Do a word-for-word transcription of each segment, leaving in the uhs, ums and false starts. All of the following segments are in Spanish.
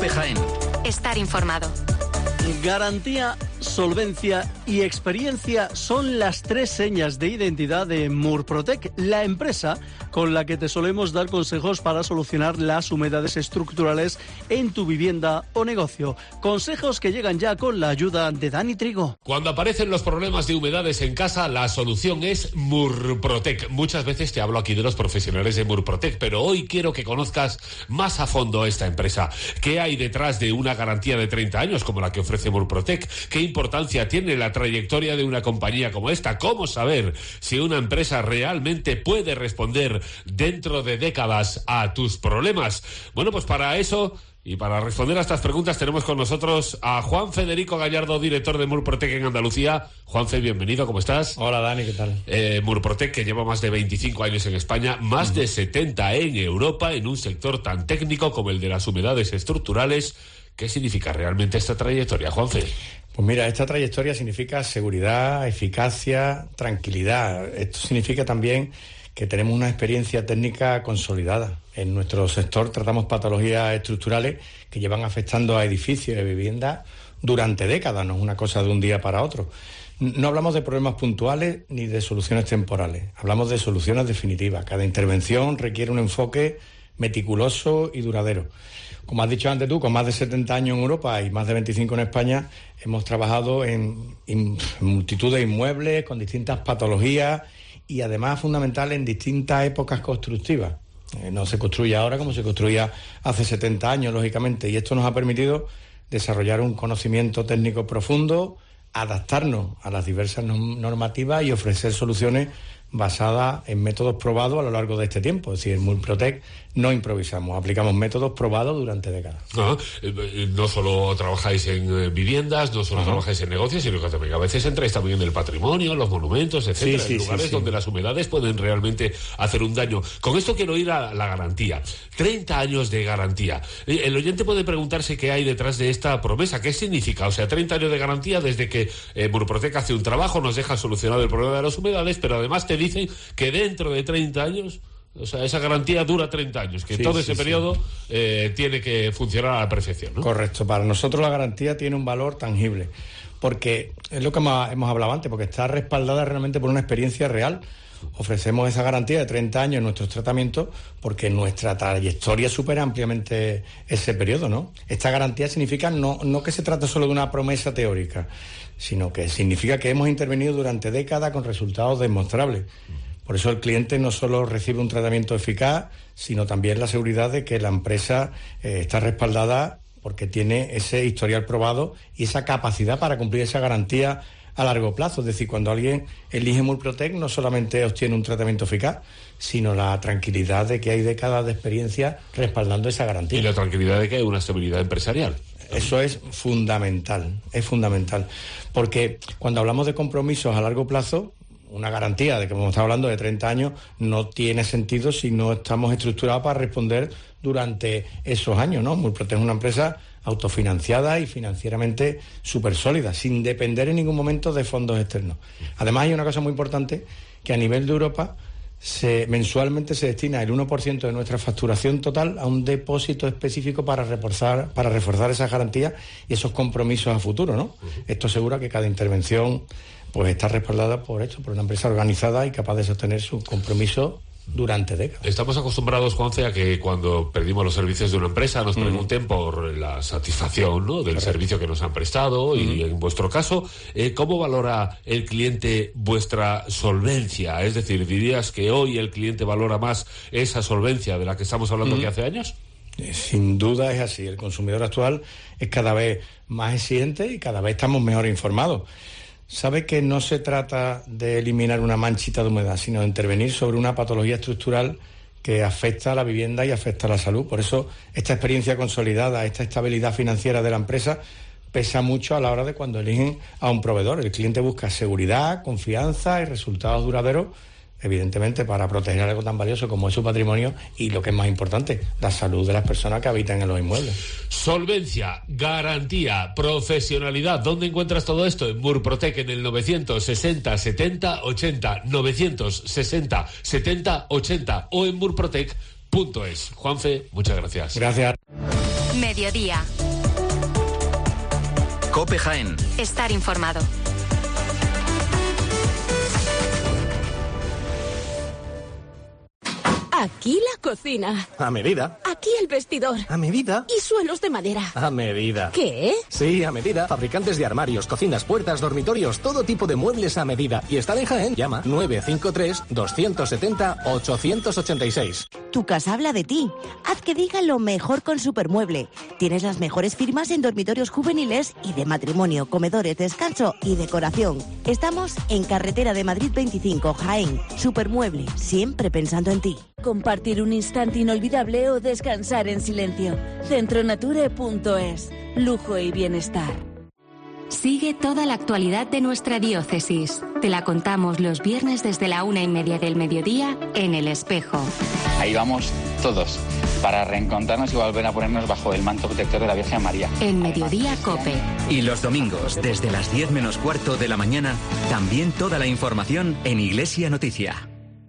COPE Jaén. Estar informado. Garantía, solvencia y experiencia son las tres señas de identidad de Murprotec, la empresa con la que te solemos dar consejos para solucionar las humedades estructurales en tu vivienda o negocio. Consejos que llegan ya con la ayuda de Dani Trigo. Cuando aparecen los problemas de humedades en casa, la solución es Murprotec. Muchas veces te hablo aquí de los profesionales de Murprotec, pero hoy quiero que conozcas más a fondo esta empresa. ¿Qué hay detrás de una garantía de treinta años como la que ofrece Murprotec? ¿Qué importancia tiene la trayectoria de una compañía como esta? ¿Cómo saber si una empresa realmente puede responder dentro de décadas a tus problemas? Bueno, pues para eso y para responder a estas preguntas tenemos con nosotros a Juan Federico Gallardo, director de Murprotec en Andalucía. Juanfe, bienvenido, ¿cómo estás? Hola Dani, ¿qué tal? Eh, Murprotec, que lleva más de veinticinco años en España, más uh-huh. de setenta en Europa, en un sector tan técnico como el de las humedades estructurales. ¿Qué significa realmente esta trayectoria, Juanfe? Pues mira, esta trayectoria significa seguridad, eficacia, tranquilidad. Esto significa también que tenemos una experiencia técnica consolidada. En nuestro sector tratamos patologías estructurales que llevan afectando a edificios y viviendas durante décadas, no es una cosa de un día para otro. No hablamos de problemas puntuales ni de soluciones temporales, hablamos de soluciones definitivas. Cada intervención requiere un enfoque meticuloso y duradero. Como has dicho antes tú, con más de setenta años en Europa y más de veinticinco en España, hemos trabajado en, en multitud de inmuebles, con distintas patologías y además fundamental en distintas épocas constructivas. Eh, no se construye ahora como se construía hace setenta años, lógicamente, y esto nos ha permitido desarrollar un conocimiento técnico profundo, adaptarnos a las diversas normativas y ofrecer soluciones basadas en métodos probados a lo largo de este tiempo. Es decir, en Murprotec no improvisamos, aplicamos métodos probados durante décadas. Ah, no solo trabajáis en viviendas, no solo Ajá. trabajáis en negocios, sino que también a veces entráis también en el patrimonio, los monumentos, etcétera, sí, sí, en lugares sí, sí. donde las humedades pueden realmente hacer un daño. Con esto quiero ir a la garantía. treinta años de garantía. El oyente puede preguntarse qué hay detrás de esta promesa, qué significa. O sea, treinta años de garantía desde que eh, Murprotec hace un trabajo, nos deja solucionado el problema de las humedades, pero además te dicen que dentro de treinta años, o sea, esa garantía dura treinta años, que sí, todo sí, ese sí. periodo eh, tiene que funcionar a la perfección, ¿no? Correcto, para nosotros la garantía tiene un valor tangible, porque es lo que hemos, hemos hablado antes, porque está respaldada realmente por una experiencia real. Ofrecemos esa garantía de treinta años en nuestros tratamientos porque nuestra trayectoria supera ampliamente ese periodo, ¿no? Esta garantía significa no, no que se trata solo de una promesa teórica, sino que significa que hemos intervenido durante décadas con resultados demostrables. Por eso el cliente no solo recibe un tratamiento eficaz, sino también la seguridad de que la empresa eh, está respaldada porque tiene ese historial probado y esa capacidad para cumplir esa garantía a largo plazo. Es decir, cuando alguien elige Murprotec no solamente obtiene un tratamiento eficaz, sino la tranquilidad de que hay décadas de experiencia respaldando esa garantía. Y la tranquilidad de que hay una estabilidad empresarial. Eso es fundamental, es fundamental. Porque cuando hablamos de compromisos a largo plazo, una garantía de que como estamos hablando de treinta años no tiene sentido si no estamos estructurados para responder durante esos años, ¿no? Murprotec es una empresa autofinanciada y financieramente súper sólida, sin depender en ningún momento de fondos externos. Además hay una cosa muy importante, que a nivel de Europa se, mensualmente se destina el uno por ciento de nuestra facturación total a un depósito específico para reforzar, para reforzar esas garantías y esos compromisos a futuro, ¿no? Uh-huh. Esto asegura que cada intervención pues está respaldada por esto, por una empresa organizada y capaz de sostener su compromiso durante décadas. Estamos acostumbrados, Juanfe, a que cuando pedimos los servicios de una empresa nos pregunten mm. por la satisfacción, ¿no?, del Correcto. servicio que nos han prestado. Mm. Y en vuestro caso, eh, ¿cómo valora el cliente vuestra solvencia? Es decir, ¿dirías que hoy el cliente valora más esa solvencia de la que estamos hablando mm. que hace años? Sin duda es así. El consumidor actual es cada vez más exigente y cada vez estamos mejor informados. Sabe que no se trata de eliminar una manchita de humedad, sino de intervenir sobre una patología estructural que afecta a la vivienda y afecta a la salud. Por eso esta experiencia consolidada, esta estabilidad financiera de la empresa pesa mucho a la hora de cuando eligen a un proveedor. El cliente busca seguridad, confianza y resultados duraderos, evidentemente para proteger algo tan valioso como es su patrimonio y, lo que es más importante, la salud de las personas que habitan en los inmuebles. Solvencia, garantía, profesionalidad. ¿Dónde encuentras todo esto? En Murprotec, en el novecientos sesenta setenta ochenta, novecientos sesenta setenta ochenta o en murprotec punto es. Juanfe, muchas gracias. Gracias. Mediodía. COPE Jaén. Estar informado. Aquí la cocina. A medida. Aquí el vestidor. A medida. Y suelos de madera. A medida. ¿Qué? Sí, a medida. Fabricantes de armarios, cocinas, puertas, dormitorios, todo tipo de muebles a medida. Y están en Jaén. Llama nueve cinco tres, dos siete cero, ocho ocho seis. Tu casa habla de ti. Haz que diga lo mejor con Supermueble. Tienes las mejores firmas en dormitorios juveniles y de matrimonio, comedores, descanso y decoración. Estamos en Carretera de Madrid veinticinco, Jaén. Supermueble, siempre pensando en ti. Compartir un instante inolvidable o descansar en silencio. Centronature punto es. Lujo y bienestar. Sigue toda la actualidad de nuestra diócesis. Te la contamos los viernes desde la una y media del mediodía en El Espejo. Ahí vamos todos, para reencontrarnos y volver a ponernos bajo el manto protector de la Virgen María. En Mediodía COPE. Y los domingos, desde las diez menos cuarto de la mañana, también toda la información en Iglesia Noticia.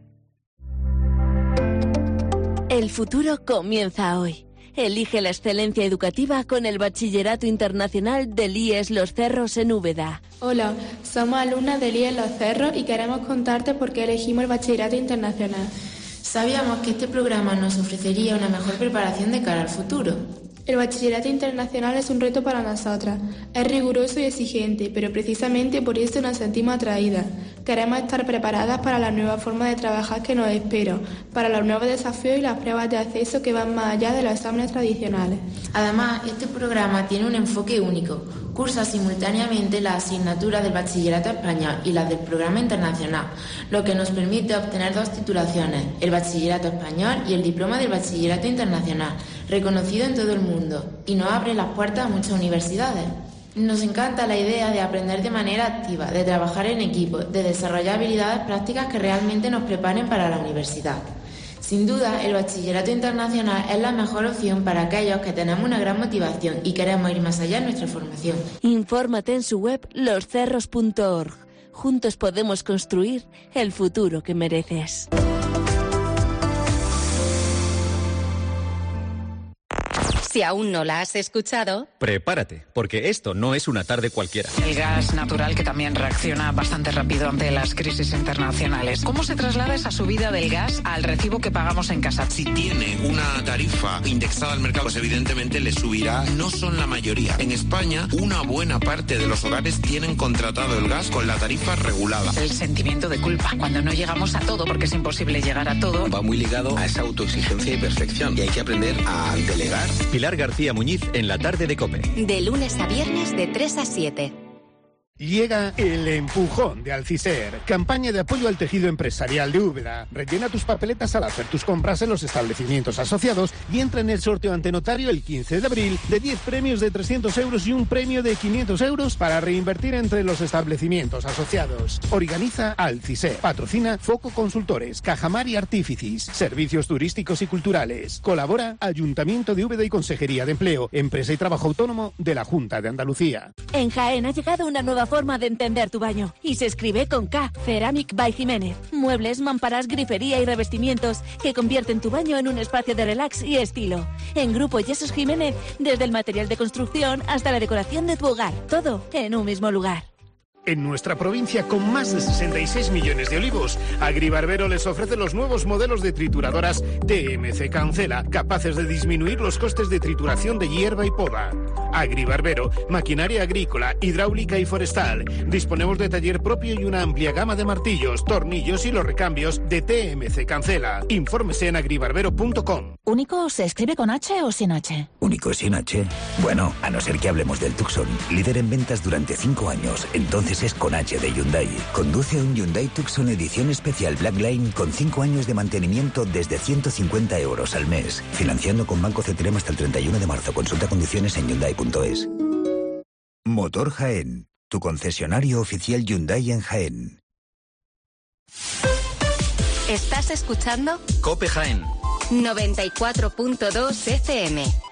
El futuro comienza hoy. Elige la excelencia educativa con el Bachillerato Internacional del I E S Los Cerros en Úbeda. Hola, somos alumnas del I E S Los Cerros y queremos contarte por qué elegimos el Bachillerato Internacional. Sabíamos que este programa nos ofrecería una mejor preparación de cara al futuro. El Bachillerato Internacional es un reto para nosotras. Es riguroso y exigente, pero precisamente por eso nos sentimos atraídas. Queremos estar preparadas para la nueva forma de trabajar que nos espera, para los nuevos desafíos y las pruebas de acceso que van más allá de los exámenes tradicionales. Además, este programa tiene un enfoque único. Cursa simultáneamente las asignaturas del Bachillerato Español y las del Programa Internacional, lo que nos permite obtener dos titulaciones, el Bachillerato Español y el Diploma del Bachillerato Internacional, reconocido en todo el mundo, y nos abre las puertas a muchas universidades. Nos encanta la idea de aprender de manera activa, de trabajar en equipo, de desarrollar habilidades prácticas que realmente nos preparen para la universidad. Sin duda, el Bachillerato Internacional es la mejor opción para aquellos que tenemos una gran motivación y queremos ir más allá en nuestra formación. Infórmate en su web los cerros punto org. Juntos podemos construir el futuro que mereces. Si aún no la has escuchado, prepárate, porque esto no es una tarde cualquiera. El gas natural, que también reacciona bastante rápido ante las crisis internacionales. ¿Cómo se traslada esa subida del gas al recibo que pagamos en casa? Si tiene una tarifa indexada al mercado, pues evidentemente le subirá. No son la mayoría. En España, una buena parte de los hogares tienen contratado el gas con la tarifa regulada. El sentimiento de culpa, cuando no llegamos a todo, porque es imposible llegar a todo. Va muy ligado a esa autoexigencia y perfección, y hay que aprender a delegar. Pilar García Muñiz en la tarde de COPE. De lunes a viernes de tres a siete. Llega el empujón de Alciser, campaña de apoyo al tejido empresarial de Úbeda. Rellena tus papeletas al hacer tus compras en los establecimientos asociados y entra en el sorteo ante notario el quince de abril de diez premios de trescientos euros y un premio de quinientos euros para reinvertir entre los establecimientos asociados. Organiza Alciser. Patrocina Foco Consultores, Cajamar y Artíficis, Servicios Turísticos y Culturales. Colabora Ayuntamiento de Úbeda y Consejería de Empleo, Empresa y Trabajo Autónomo de la Junta de Andalucía. En Jaén ha llegado una nueva forma de entender tu baño y se escribe con K. Ceramic by Jiménez. Muebles, mamparas, grifería y revestimientos que convierten tu baño en un espacio de relax y estilo. En Grupo Yesos Jiménez, desde el material de construcción hasta la decoración de tu hogar, todo en un mismo lugar. En nuestra provincia, con más de sesenta y seis millones de olivos, Agribarbero les ofrece los nuevos modelos de trituradoras T M C Cancela, capaces de disminuir los costes de trituración de hierba y poda. Agribarbero, maquinaria agrícola, hidráulica y forestal. Disponemos de taller propio y una amplia gama de martillos, tornillos y los recambios de T M C Cancela. Infórmese en agribarbero punto com. ¿Único se escribe con H o sin H? Único sin H. Bueno, a no ser que hablemos del Tucson, líder en ventas durante cinco años. Entonces es con H de Hyundai. Conduce un Hyundai Tucson edición especial Black Line con cinco años de mantenimiento desde ciento cincuenta euros al mes. Financiando con Banco C T R M hasta el treinta y uno de marzo. Consulta condiciones en Hyundai punto es. Motor Jaén, tu concesionario oficial Hyundai en Jaén. ¿Estás escuchando? COPE Jaén. noventa y cuatro punto dos F M.